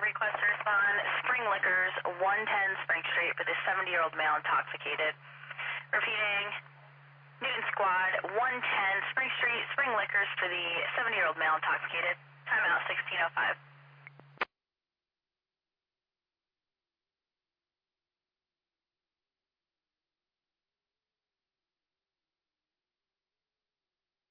request to respond. Spring Liquors, 110 Spring Street for the 70-year-old male intoxicated. Repeating, Newton Squad, 110 Spring Street, Spring Liquors for the 70-year-old male intoxicated. Timeout 16:05.